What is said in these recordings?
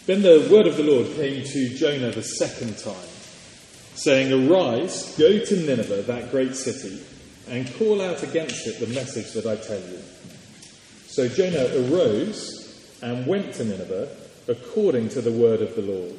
Then the word of the Lord came to Jonah the second time, saying, "Arise, go to Nineveh, that great city, and call out against it the message that I tell you." So Jonah arose and went to Nineveh according to the word of the Lord.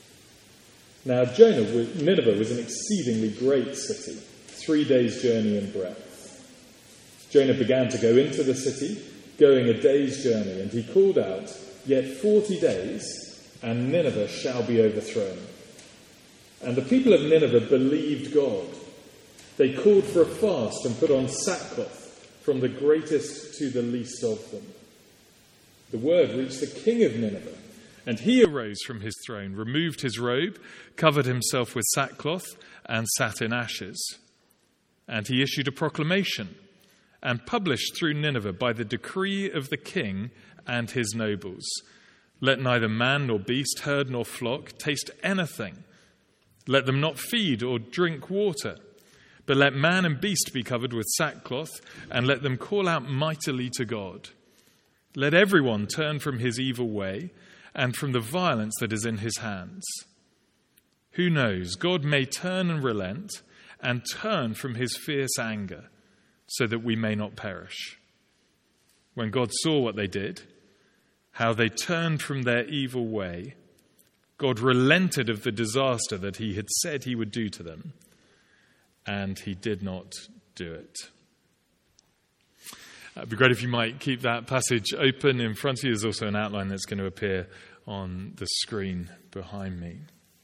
Now Nineveh was an exceedingly great city, 3 days' journey in breadth. Jonah began to go into the city, going a day's journey, and he called out, "Yet 40 days, and Nineveh shall be overthrown." And the people of Nineveh believed God. They called for a fast and put on sackcloth, from the greatest to the least of them. The word reached the king of Nineveh, and he arose from his throne, removed his robe, covered himself with sackcloth, and sat in ashes. And he issued a proclamation and published through Nineveh by the decree of the king and his nobles, "Let neither man nor beast, herd nor flock taste anything. Let them not feed or drink water, but let man and beast be covered with sackcloth, and let them call out mightily to God. Let everyone turn from his evil way and from the violence that is in his hands. Who knows, God may turn and relent and turn from his fierce anger, so that we may not perish." When God saw what they did, how they turned from their evil way, God relented of the disaster that he had said he would do to them, and he did not do it. It'd be great if you might keep that passage open in front of you. There's also an outline that's going to appear on the screen behind me.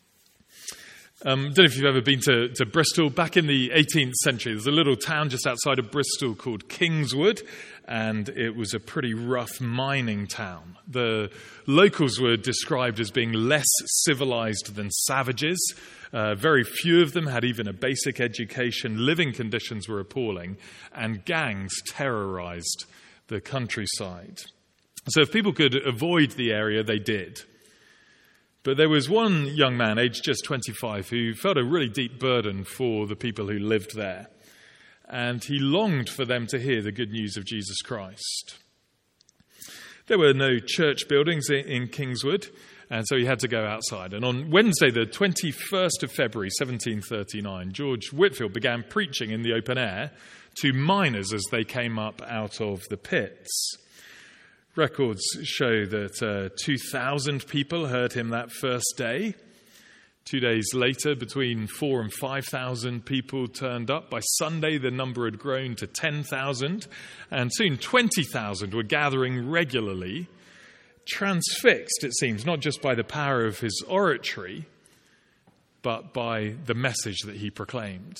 I don't know if you've ever been to Bristol. Back in the 18th century, there's a little town just outside of Bristol called Kingswood, and it was a pretty rough mining town. The locals were described as being less civilized than savages. Very few of them had even a basic education. Living conditions were appalling, and gangs terrorized the countryside. So if people could avoid the area, they did. But there was one young man, aged just 25, who felt a really deep burden for the people who lived there. And he longed for them to hear the good news of Jesus Christ. There were no church buildings in Kingswood, and so he had to go outside. And on Wednesday, the 21st of February, 1739, George Whitefield began preaching in the open air to miners as they came up out of the pits. Records show that 2,000 people heard him that first day. 2 days later, between 4,000 and 5,000 people turned up. By Sunday, the number had grown to 10,000, and soon 20,000 were gathering regularly, transfixed, it seems, not just by the power of his oratory, but by the message that he proclaimed.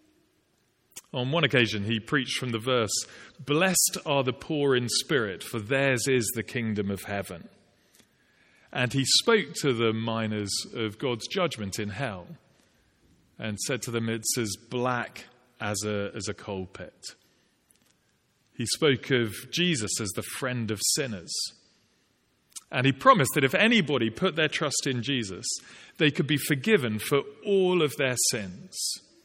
On one occasion, he preached from the verse, "Blessed are the poor in spirit, for theirs is the kingdom of heaven." And he spoke to the miners of God's judgment in hell and said to them, it's as black as a coal pit. He spoke of Jesus as the friend of sinners. And he promised that if anybody put their trust in Jesus, they could be forgiven for all of their sins.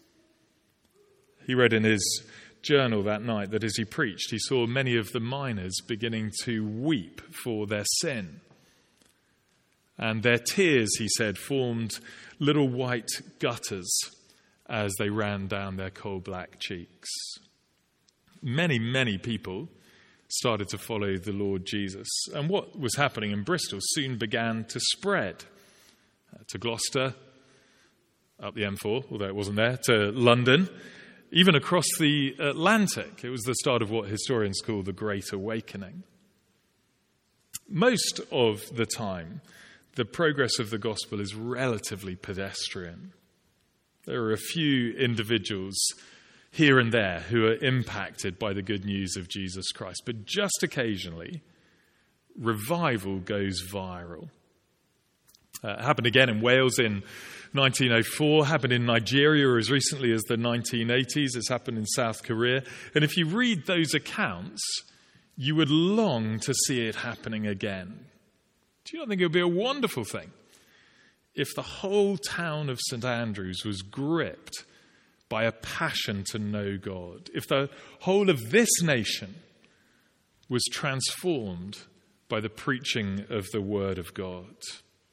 He wrote in his journal that night that as he preached, he saw many of the miners beginning to weep for their sin. And their tears, he said, formed little white gutters as they ran down their coal-black cheeks. Many, many people started to follow the Lord Jesus. And what was happening in Bristol soon began to spread to Gloucester, up the M4, although it wasn't there, to London, even across the Atlantic. It was the start of what historians call the Great Awakening. Most of the time, the progress of the gospel is relatively pedestrian. There are a few individuals here and there who are impacted by the good news of Jesus Christ, but just occasionally, revival goes viral. It happened again in Wales in 1904, happened in Nigeria as recently as the 1980s, it's happened in South Korea. And if you read those accounts, you would long to see it happening again. Do you not think it would be a wonderful thing if the whole town of St. Andrews was gripped by a passion to know God? If the whole of this nation was transformed by the preaching of the Word of God?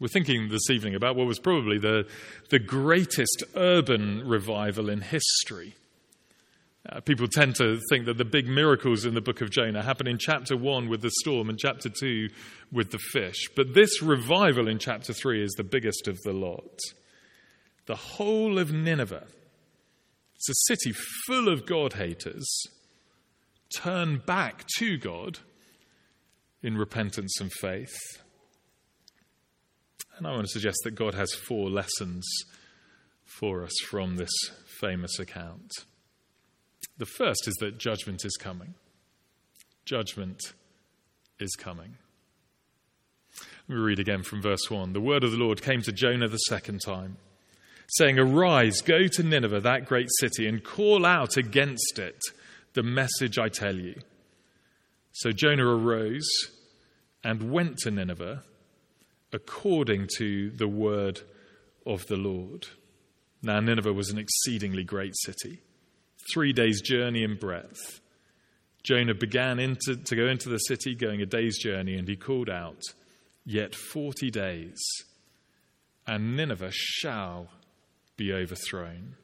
We're thinking this evening about what was probably the greatest urban revival in history. People tend to think that the big miracles in the book of Jonah happen in chapter 1 with the storm and chapter 2 with the fish. But this revival in chapter 3 is the biggest of the lot. The whole of Nineveh, it's a city full of God-haters, turn back to God in repentance and faith. And I want to suggest that God has 4 lessons for us from this famous account. The first is that judgment is coming. Judgment is coming. Let me read again from verse 1. The word of the Lord came to Jonah the second time, saying, "Arise, go to Nineveh, that great city, and call out against it the message I tell you." So Jonah arose and went to Nineveh according to the word of the Lord. Now Nineveh was an exceedingly great city, 3 days' journey in breadth. Jonah began to go into the city, going a day's journey, and he called out, "Yet 40 days, and Nineveh shall be overthrown."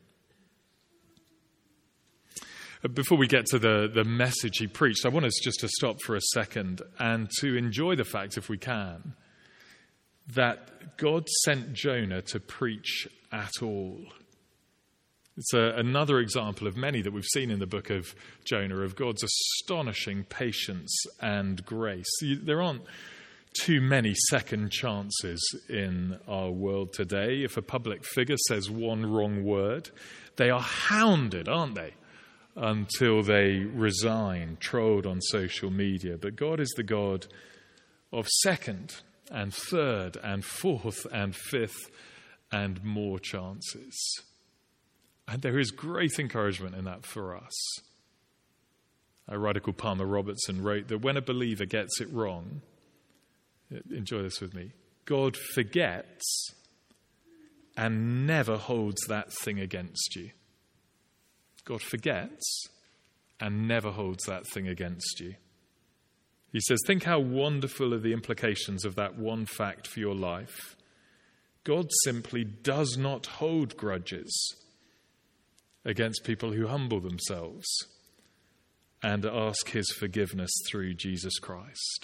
Before we get to the message he preached, I want us just to stop for a second and to enjoy the fact, if we can, that God sent Jonah to preach at all. It's another example of many that we've seen in the book of Jonah, of God's astonishing patience and grace. There aren't too many second chances in our world today. If a public figure says one wrong word, they are hounded, aren't they? Until they resign, trolled on social media. But God is the God of second and third and fourth and fifth and more chances. And there is great encouragement in that for us. A writer called Palmer Robertson wrote that when a believer gets it wrong, enjoy this with me, God forgets and never holds that thing against you. God forgets and never holds that thing against you. He says, think how wonderful are the implications of that one fact for your life. God simply does not hold grudges against people who humble themselves and ask his forgiveness through Jesus Christ.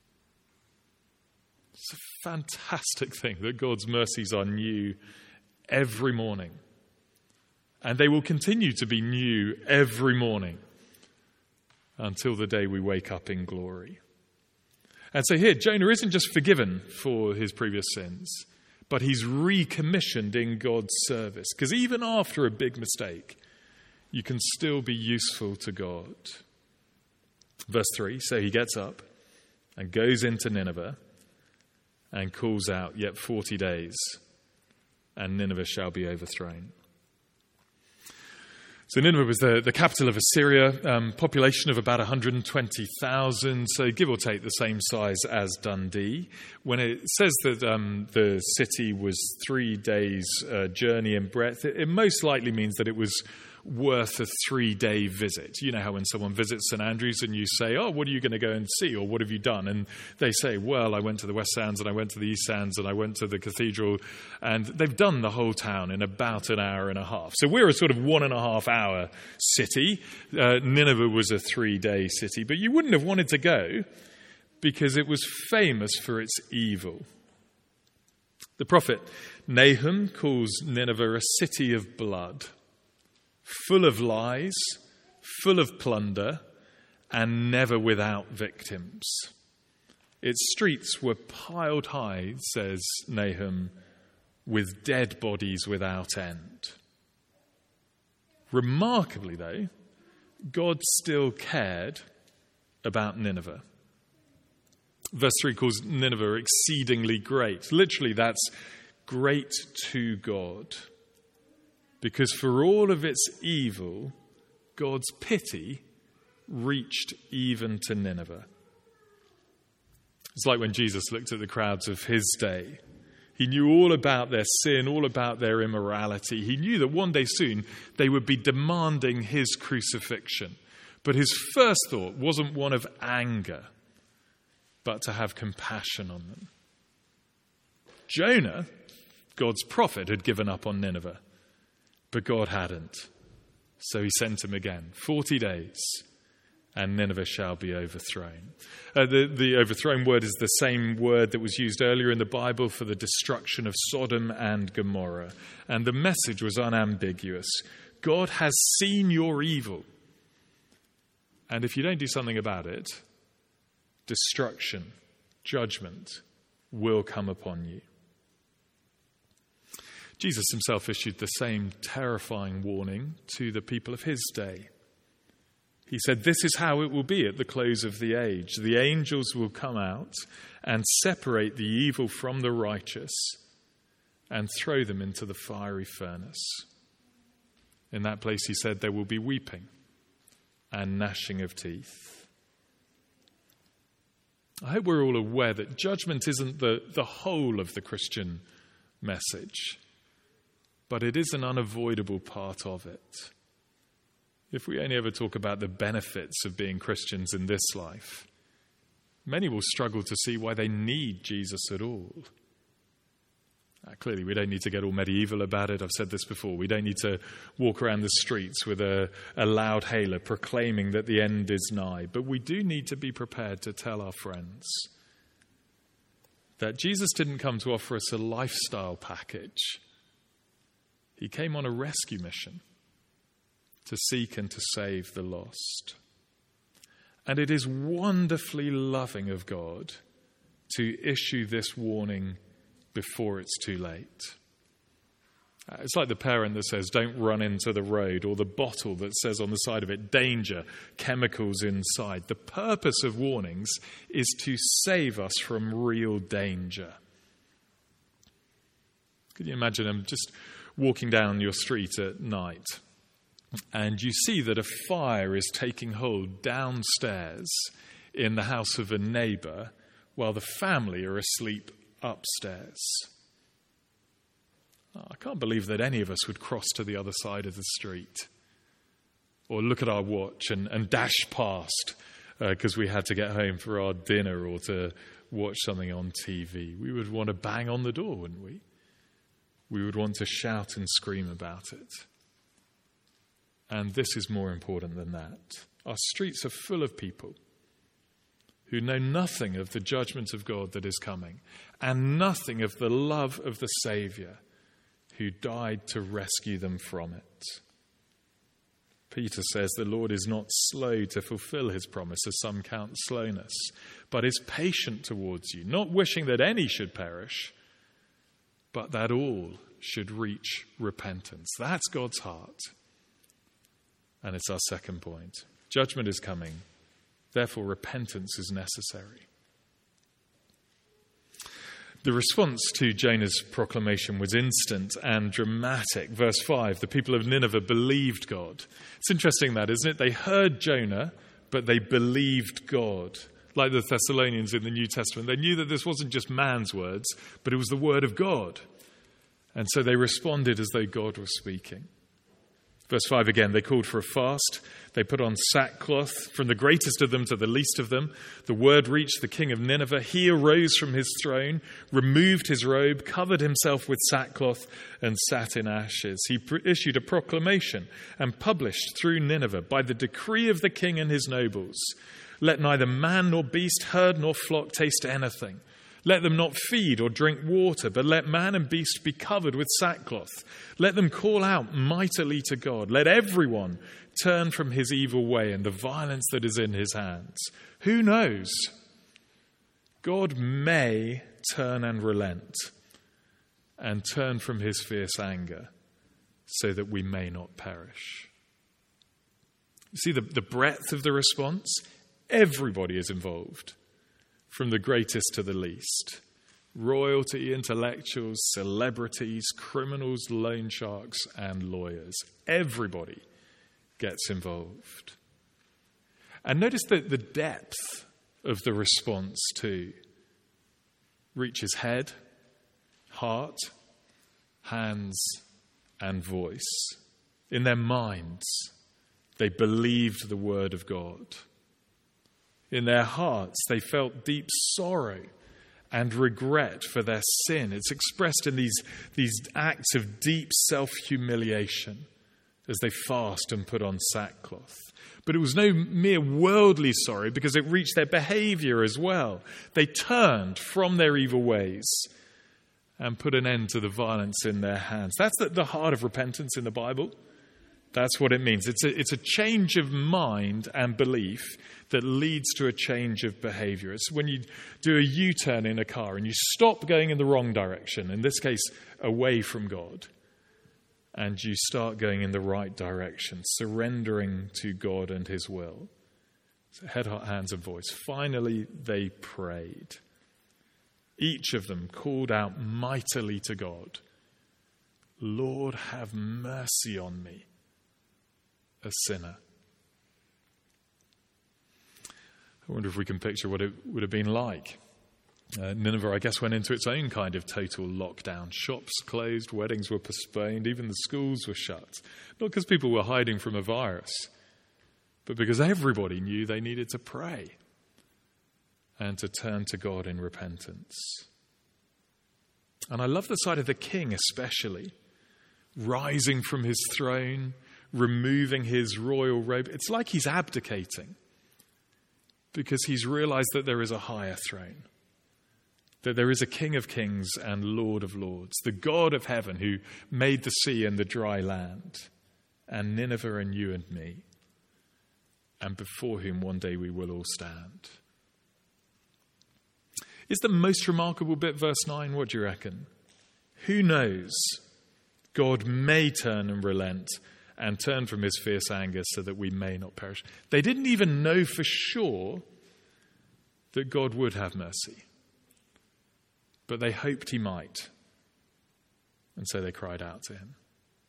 It's a fantastic thing that God's mercies are new every morning. And they will continue to be new every morning until the day we wake up in glory. And so here, Jonah isn't just forgiven for his previous sins, but he's recommissioned in God's service. Because even after a big mistake, you can still be useful to God. Verse 3, so he gets up and goes into Nineveh and calls out, "Yet 40 days, and Nineveh shall be overthrown." So Nineveh was the capital of Assyria, population of about 120,000, so give or take the same size as Dundee. When it says that the city was 3 days' journey in breadth, it most likely means that it was worth a 3-day visit. You know how when someone visits St Andrews and you say, "Oh, what are you going to go and see?" or "What have you done?" And they say, "Well, I went to the West Sands and I went to the East Sands and I went to the cathedral," and they've done the whole town in about an hour and a half. So we're a sort of 1.5 hour city. Nineveh was a 3-day city, but you wouldn't have wanted to go because it was famous for its evil. The prophet Nahum calls Nineveh a city of blood, full of lies, full of plunder, and never without victims. Its streets were piled high, says Nahum, with dead bodies without end. Remarkably, though, God still cared about Nineveh. Verse 3 calls Nineveh exceedingly great. Literally, that's great to God. Because for all of its evil, God's pity reached even to Nineveh. It's like when Jesus looked at the crowds of his day. He knew all about their sin, all about their immorality. He knew that one day soon they would be demanding his crucifixion. But his first thought wasn't one of anger, but to have compassion on them. Jonah, God's prophet, had given up on Nineveh, but God hadn't. So he sent him again, 40 days, and Nineveh shall be overthrown. The overthrown word is the same word that was used earlier in the Bible for the destruction of Sodom and Gomorrah. And the message was unambiguous. God has seen your evil. And if you don't do something about it, destruction, judgment will come upon you. Jesus himself issued the same terrifying warning to the people of his day. He said, "This is how it will be at the close of the age. The angels will come out and separate the evil from the righteous and throw them into the fiery furnace. In that place," he said, "there will be weeping and gnashing of teeth." I hope we're all aware that judgment isn't the whole of the Christian message, but it is an unavoidable part of it. If we only ever talk about the benefits of being Christians in this life, many will struggle to see why they need Jesus at all. Clearly, we don't need to get all medieval about it. I've said this before. We don't need to walk around the streets with a loud hailer proclaiming that the end is nigh. But we do need to be prepared to tell our friends that Jesus didn't come to offer us a lifestyle package. He came on a rescue mission to seek and to save the lost. And it is wonderfully loving of God to issue this warning before it's too late. It's like the parent that says, "Don't run into the road," or the bottle that says on the side of it, "Danger, chemicals inside." The purpose of warnings is to save us from real danger. Can you imagine them just walking down your street at night and you see that a fire is taking hold downstairs in the house of a neighbour while the family are asleep upstairs? I can't believe that any of us would cross to the other side of the street or look at our watch and dash past because we had to get home for our dinner or to watch something on TV. We would want to bang on the door, wouldn't we? We would want to shout and scream about it. And this is more important than that. Our streets are full of people who know nothing of the judgment of God that is coming and nothing of the love of the Saviour who died to rescue them from it. Peter says the Lord is not slow to fulfill his promise, as some count slowness, but is patient towards you, not wishing that any should perish, but that all should reach repentance. That's God's heart. And it's our second point. Judgment is coming. Therefore, repentance is necessary. The response to Jonah's proclamation was instant and dramatic. Verse 5, the people of Nineveh believed God. It's interesting that, isn't it? They heard Jonah, but they believed God. Like the Thessalonians in the New Testament, they knew that this wasn't just man's words, but it was the word of God. And so they responded as though God was speaking. Verse 5 again, they called for a fast. They put on sackcloth, from the greatest of them to the least of them. The word reached the king of Nineveh. He arose from his throne, removed his robe, covered himself with sackcloth, and sat in ashes. He issued a proclamation and published through Nineveh, by the decree of the king and his nobles, "Let neither man nor beast, herd nor flock taste anything. Let them not feed or drink water, but let man and beast be covered with sackcloth. Let them call out mightily to God. Let everyone turn from his evil way and the violence that is in his hands." Who knows? God may turn and relent and turn from his fierce anger so that we may not perish. You see the breadth of the response? Everybody is involved. From the greatest to the least. Royalty, intellectuals, celebrities, criminals, loan sharks, and lawyers. Everybody gets involved. And notice that the depth of the response too reaches head, heart, hands, and voice. In their minds, they believed the word of God. In their hearts, they felt deep sorrow and regret for their sin. It's expressed in these acts of deep self-humiliation as they fast and put on sackcloth. But it was no mere worldly sorrow, because it reached their behavior as well. They turned from their evil ways and put an end to the violence in their hands. That's the heart of repentance in the Bible. That's what it means. It's a change of mind and belief that leads to a change of behavior. It's when you do a U-turn in a car and you stop going in the wrong direction, in this case, away from God, and you start going in the right direction, surrendering to God and his will. So head, heart, hands, and voice. Finally, they prayed. Each of them called out mightily to God, "Lord, have mercy on me, a sinner." I wonder if we can picture what it would have been like. Nineveh, I guess, went into its own kind of total lockdown. Shops closed, weddings were postponed, even the schools were shut. Not because people were hiding from a virus, but because everybody knew they needed to pray and to turn to God in repentance. And I love the side of the king especially, rising from his throne, removing his royal robe. It's like he's abdicating, because he's realized that there is a higher throne, that there is a King of kings and Lord of lords, the God of heaven who made the sea and the dry land, and Nineveh and you and me, and before whom one day we will all stand. Is the most remarkable bit verse 9? What do you reckon? Who knows? God may turn and relent and turn from his fierce anger so that we may not perish. They didn't even know for sure that God would have mercy, but they hoped he might, and so they cried out to him.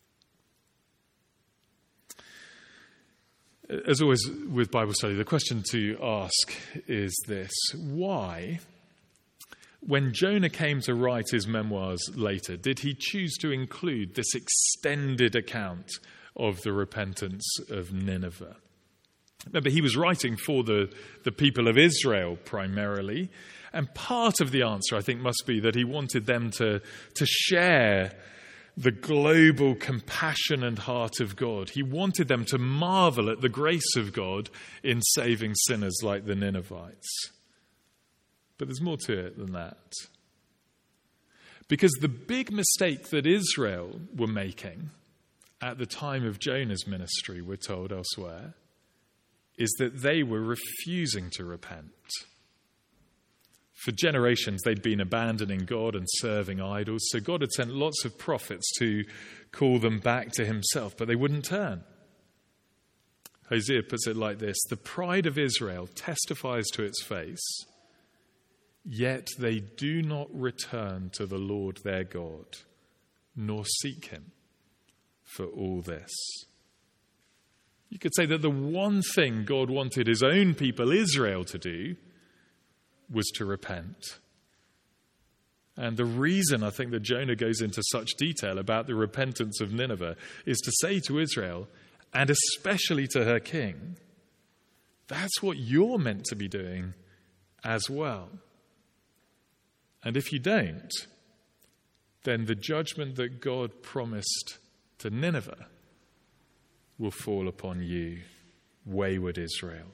As always with Bible study, the question to ask is this: why, when Jonah came to write his memoirs later, did he choose to include this extended account of the repentance of Nineveh? Remember, he was writing for the people of Israel primarily, and part of the answer, I think, must be that he wanted them to share the global compassion and heart of God. He wanted them to marvel at the grace of God in saving sinners like the Ninevites. But there's more to it than that. Because the big mistake that Israel were making at the time of Jonah's ministry, we're told elsewhere, is that they were refusing to repent. For generations, they'd been abandoning God and serving idols, so God had sent lots of prophets to call them back to himself, but they wouldn't turn. Hosea puts it like this: the pride of Israel testifies to its face, yet they do not return to the Lord their God, nor seek him for all this. You could say that the one thing God wanted his own people, Israel, to do was to repent. And the reason I think that Jonah goes into such detail about the repentance of Nineveh is to say to Israel, and especially to her king, that's what you're meant to be doing as well. And if you don't, then the judgment that God promised to Nineveh will fall upon you, wayward Israel.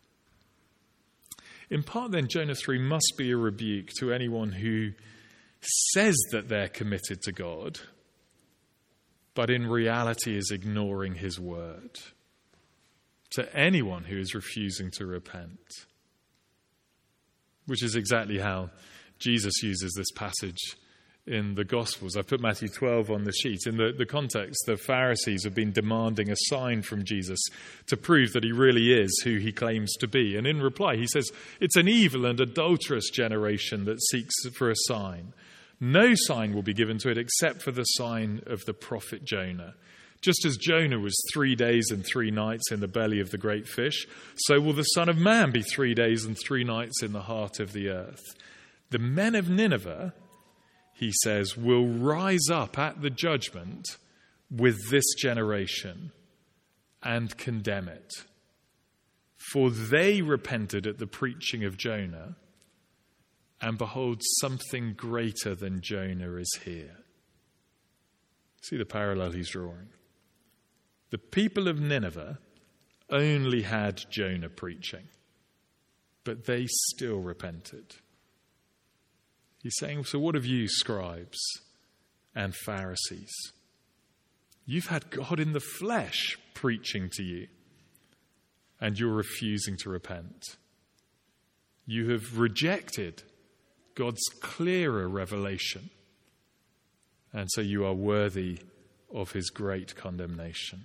In part, then, Jonah 3 must be a rebuke to anyone who says that they're committed to God, but in reality is ignoring his word. To anyone who is refusing to repent. Which is exactly how Jesus uses this passage in the Gospels. I put Matthew 12 on the sheet. In the context, the Pharisees have been demanding a sign from Jesus to prove that he really is who he claims to be. And in reply, he says, it's an evil and adulterous generation that seeks for a sign. No sign will be given to it except for the sign of the prophet Jonah. Just as Jonah was 3 days and 3 nights in the belly of the great fish, so will the Son of Man be 3 days and 3 nights in the heart of the earth. The men of Nineveh, he says, will rise up at the judgment with this generation and condemn it. For they repented at the preaching of Jonah, and behold, something greater than Jonah is here. See the parallel he's drawing. The people of Nineveh only had Jonah preaching, but they still repented. He's saying, so what of you, scribes and Pharisees? You've had God in the flesh preaching to you, and you're refusing to repent. You have rejected God's clearer revelation, and so you are worthy of his great condemnation.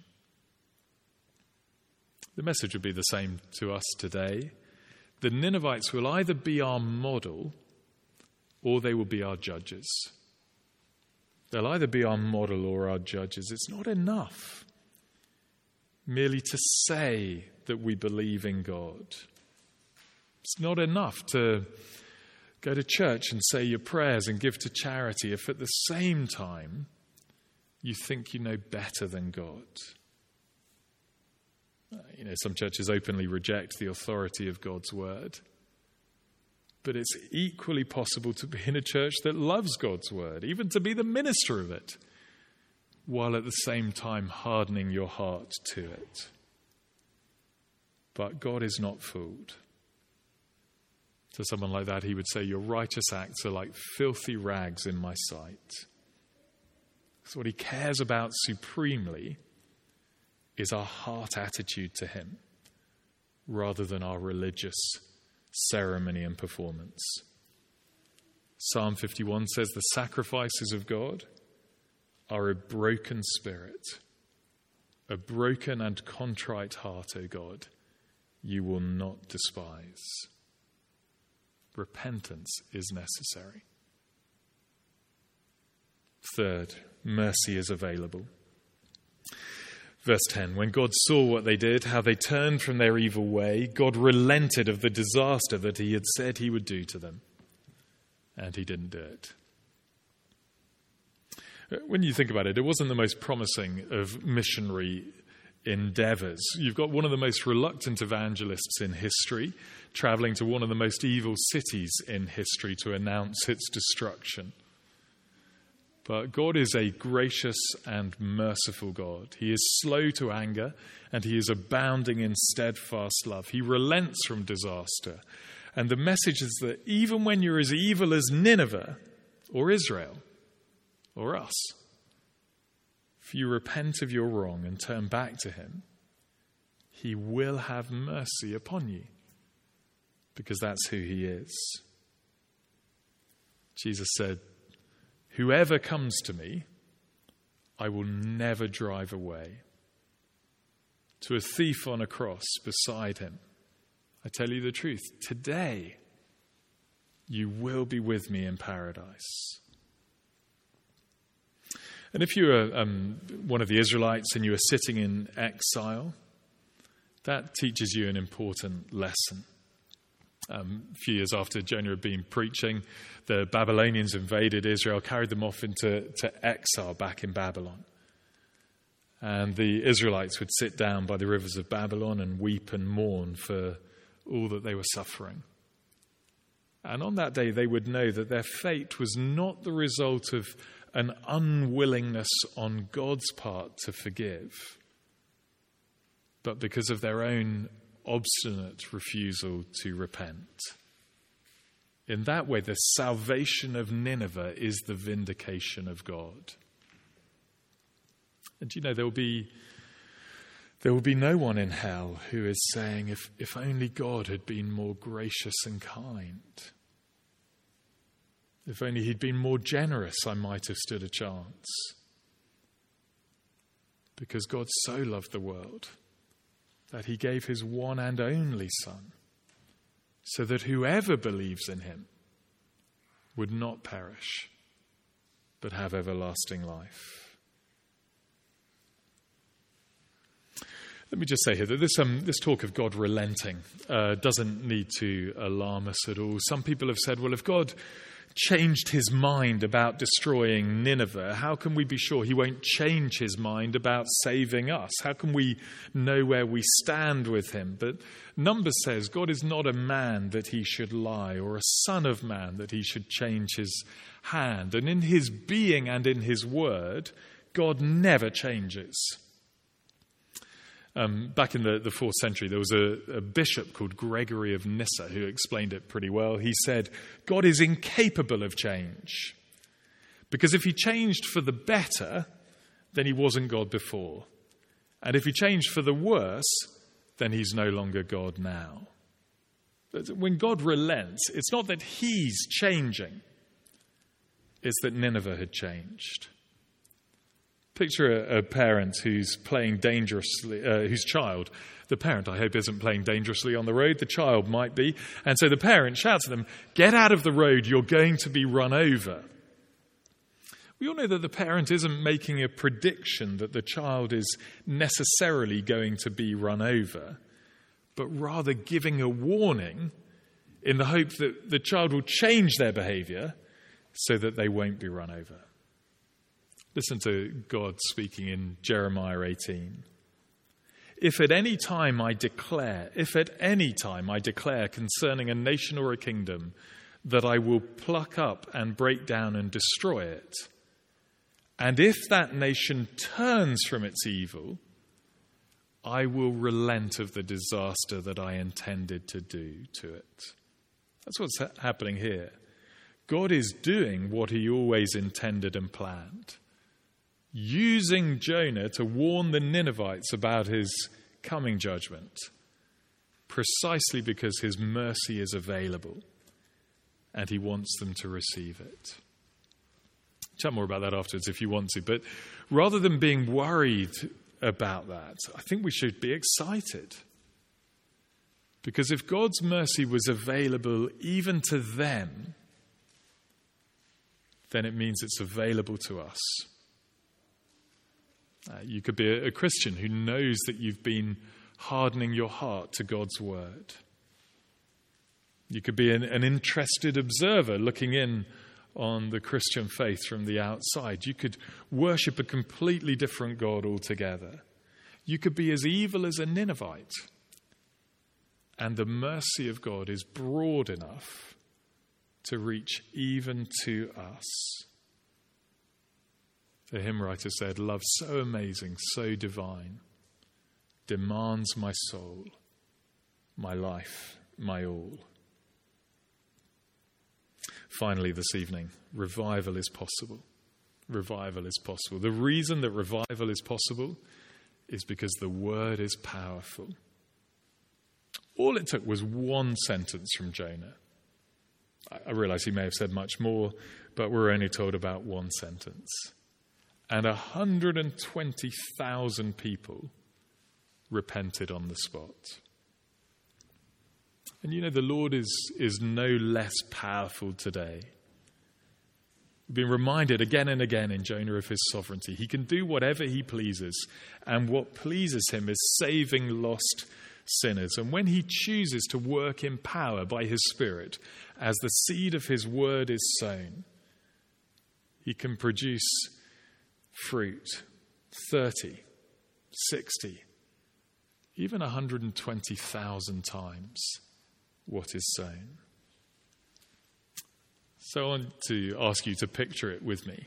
The message would be the same to us today. The Ninevites will either be our model or they will be our judges. They'll either be our model or our judges. It's not enough merely to say that we believe in God. It's not enough to go to church and say your prayers and give to charity if at the same time you think you know better than God. Some churches openly reject the authority of God's word. But it's equally possible to be in a church that loves God's word, even to be the minister of it, while at the same time hardening your heart to it. But God is not fooled. To someone like that, he would say, your righteous acts are like filthy rags in my sight. So what he cares about supremely is our heart attitude to him, rather than our religious ceremony and performance. Psalm 51 says the sacrifices of God are a broken spirit, a broken and contrite heart, O God, you will not despise. Repentance is necessary. Third, mercy is available. Verse 10, when God saw what they did, how they turned from their evil way, God relented of the disaster that he had said he would do to them. And he didn't do it. When you think about it, it wasn't the most promising of missionary endeavors. You've got one of the most reluctant evangelists in history traveling to one of the most evil cities in history to announce its destruction. But God is a gracious and merciful God. He is slow to anger, and he is abounding in steadfast love. He relents from disaster. And the message is that even when you're as evil as Nineveh or Israel or us, if you repent of your wrong and turn back to him, he will have mercy upon you, because that's who he is. Jesus said, whoever comes to me, I will never drive away. To a thief on a cross beside him, I tell you the truth, today you will be with me in paradise. And if you were one of the Israelites and you were sitting in exile, that teaches you an important lesson. A few years after Jonah had been preaching, the Babylonians invaded Israel, carried them off into exile back in Babylon. And the Israelites would sit down by the rivers of Babylon and weep and mourn for all that they were suffering. And on that day, they would know that their fate was not the result of an unwillingness on God's part to forgive, but because of their own obstinate refusal to repent. In that way, the salvation of Nineveh is the vindication of God. And there will be no one in hell who is saying, if only God had been more gracious and kind. If only he'd been more generous, I might have stood a chance. Because God so loved the world that he gave his one and only Son, so that whoever believes in him would not perish, but have everlasting life. Let me just say here that this talk of God relenting doesn't need to alarm us at all. Some people have said, well, if God changed his mind about destroying Nineveh, how can we be sure he won't change his mind about saving us? How can we know where we stand with him? But Numbers says God is not a man that he should lie, or a son of man that he should change his hand. And in his being and in his word, God never changes. Back in the 4th century, there was a bishop called Gregory of Nyssa who explained it pretty well. He said, God is incapable of change, because if he changed for the better, then he wasn't God before. And if he changed for the worse, then he's no longer God now. When God relents, it's not that he's changing, it's that Nineveh had changed. Picture a parent who's playing dangerously, whose child, the parent, I hope, isn't playing dangerously on the road. The child might be. And so the parent shouts at them, "Get out of the road, you're going to be run over." We all know that the parent isn't making a prediction that the child is necessarily going to be run over, but rather giving a warning in the hope that the child will change their behavior so that they won't be run over. Listen to God speaking in Jeremiah 18. If at any time I declare concerning a nation or a kingdom that I will pluck up and break down and destroy it, and if that nation turns from its evil, I will relent of the disaster that I intended to do to it. That's what's happening here. God is doing what he always intended and planned, using Jonah to warn the Ninevites about his coming judgment, precisely because his mercy is available and he wants them to receive it. Chat more about that afterwards if you want to, but rather than being worried about that, I think we should be excited. Because if God's mercy was available even to them, then it means it's available to us. You could be a Christian who knows that you've been hardening your heart to God's word. You could be an interested observer looking in on the Christian faith from the outside. You could worship a completely different God altogether. You could be as evil as a Ninevite. And the mercy of God is broad enough to reach even to us. The hymn writer said, "Love so amazing, so divine, demands my soul, my life, my all." Finally, this evening, revival is possible. Revival is possible. The reason that revival is possible is because the word is powerful. All it took was one sentence from Jonah. I realize he may have said much more, but we're only told about one sentence. And 120,000 people repented on the spot. And you know, the Lord is no less powerful today. We've been reminded again and again in Jonah of his sovereignty. He can do whatever he pleases, and what pleases him is saving lost sinners. And when he chooses to work in power by his Spirit, as the seed of his word is sown, he can produce fruit 30, 60, even 120,000 times what is sown. So I want to ask you to picture it with me.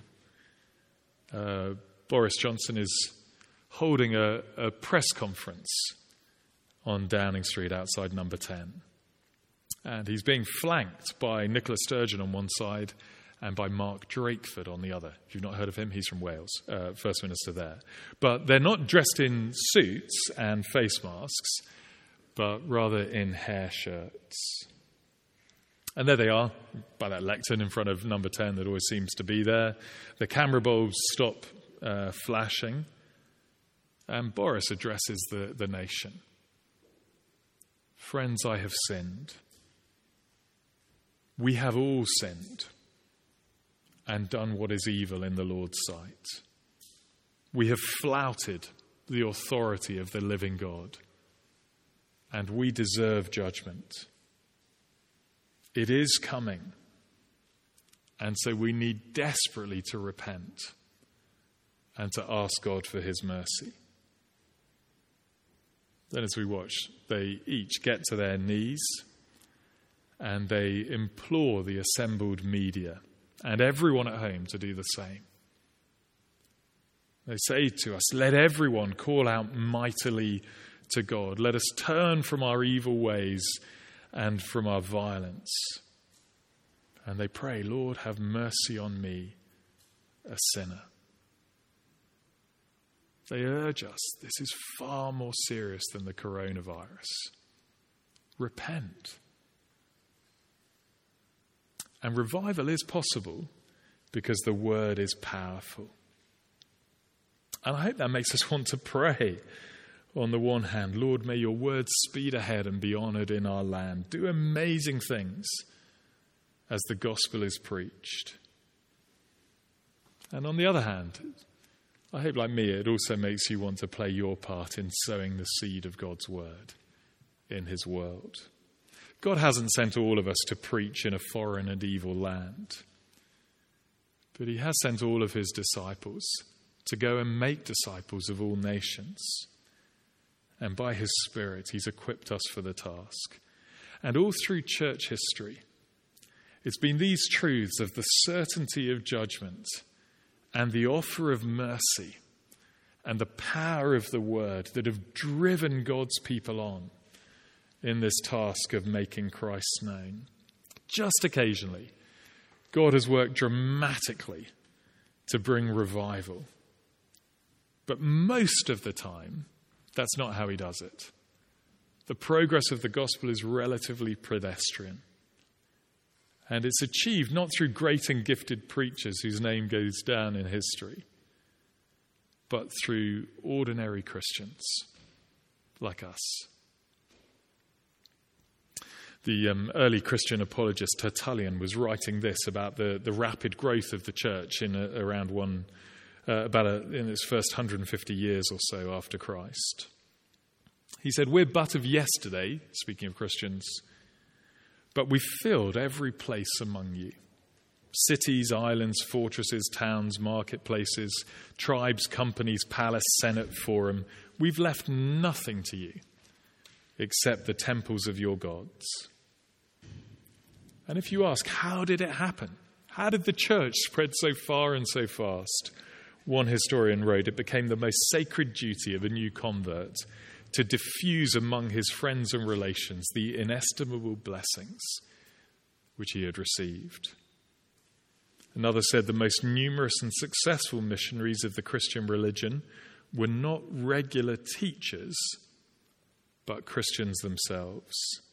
Boris Johnson is holding a press conference on Downing Street outside number 10. And he's being flanked by Nicola Sturgeon on one side and by Mark Drakeford on the other. If you've not heard of him, he's from Wales, First Minister there. But they're not dressed in suits and face masks, but rather in hair shirts. And there they are, by that lectern in front of number 10 that always seems to be there. The camera bulbs stop flashing, and Boris addresses the nation. "Friends, I have sinned. We have all sinned and done what is evil in the Lord's sight. We have flouted the authority of the living God, and we deserve judgment. It is coming, And so we need desperately to repent and to ask God for his mercy. Then as we watch, they each get to their knees and they implore the assembled media and everyone at home to do the same. They say to us, let everyone call out mightily to God. Let us turn from our evil ways and from our violence. And they pray, Lord, have mercy on me, a sinner. They urge us, this is far more serious than the coronavirus. Repent. And revival is possible because the word is powerful. And I hope that makes us want to pray. On the one hand, Lord, may your word speed ahead and be honored in our land. Do amazing things as the gospel is preached. And on the other hand, I hope, like me, it also makes you want to play your part in sowing the seed of God's word in his world. God hasn't sent all of us to preach in a foreign and evil land, but he has sent all of his disciples to go and make disciples of all nations. And by his Spirit, he's equipped us for the task. And all through church history, it's been these truths of the certainty of judgment and the offer of mercy and the power of the word that have driven God's people on in this task of making Christ known. Just occasionally, God has worked dramatically to bring revival. But most of the time, that's not how he does it. The progress of the gospel is relatively pedestrian. And it's achieved not through great and gifted preachers whose name goes down in history, but through ordinary Christians like us. The early Christian apologist Tertullian was writing this about the rapid growth of the church in its first 150 years or so after Christ. He said, we're but of yesterday, speaking of Christians, but we filled every place among you. Cities, islands, fortresses, towns, marketplaces, tribes, companies, palace, senate, forum. We've left nothing to you except the temples of your gods. And if you ask, how did it happen? How did the church spread so far and so fast? One historian wrote, it became the most sacred duty of a new convert to diffuse among his friends and relations the inestimable blessings which he had received. Another said the most numerous and successful missionaries of the Christian religion were not regular teachers, but Christians themselves,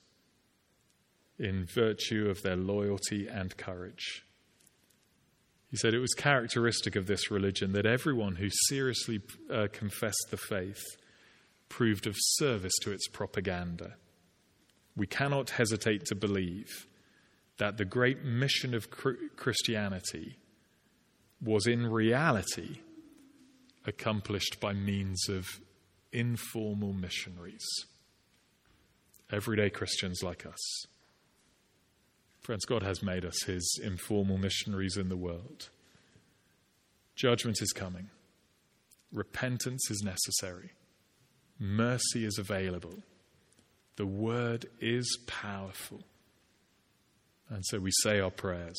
in virtue of their loyalty and courage. He said it was characteristic of this religion that everyone who seriously confessed the faith proved of service to its propaganda. We cannot hesitate to believe that the great mission of Christianity was in reality accomplished by means of informal missionaries, everyday Christians like us. Friends, God has made us his informal missionaries in the world. Judgment is coming. Repentance is necessary. Mercy is available. The word is powerful. And so we say our prayers,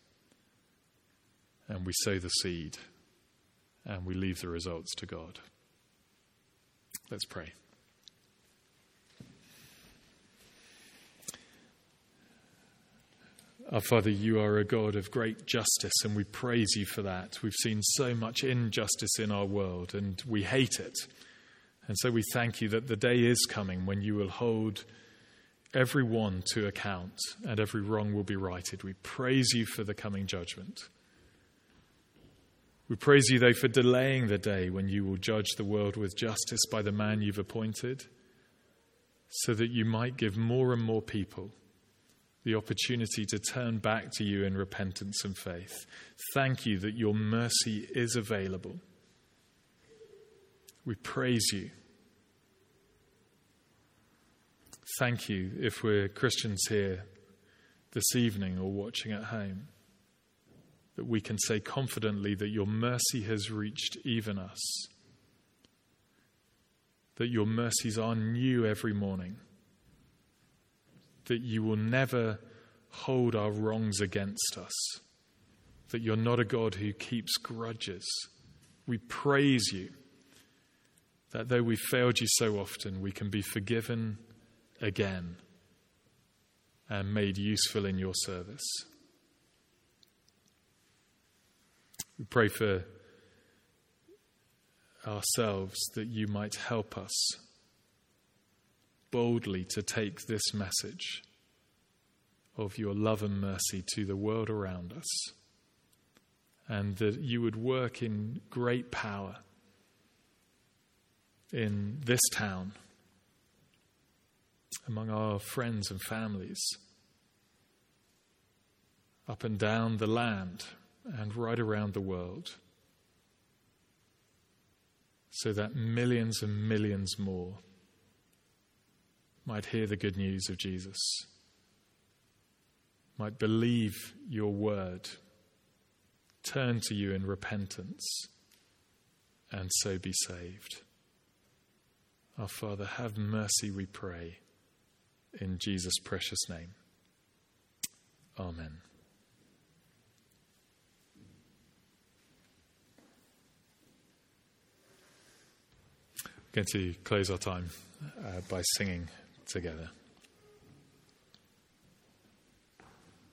and we sow the seed, and we leave the results to God. Let's pray. Our Father, you are a God of great justice, and we praise you for that. We've seen so much injustice in our world, and we hate it. And so we thank you that the day is coming when you will hold every one to account and every wrong will be righted. We praise you for the coming judgment. We praise you, though, for delaying the day when you will judge the world with justice by the man you've appointed, so that you might give more and more people the opportunity to turn back to you in repentance and faith. Thank you that your mercy is available. We praise you. Thank you if we're Christians here this evening or watching at home. that we can say confidently that your mercy has reached even us, that your mercies are new every morning, that you will never hold our wrongs against us, that you're not a God who keeps grudges. We praise you that though we failed you so often, we can be forgiven again and made useful in your service. We pray for ourselves that you might help us boldly to take this message of your love and mercy to the world around us, and that you would work in great power in this town, among our friends and families, up and down the land and right around the world, so that millions and millions more might hear the good news of Jesus, might believe your word, turn to you in repentance, and so be saved. Our Father, have mercy, we pray, in Jesus' precious name. Amen. I'm going to close our time by singing together.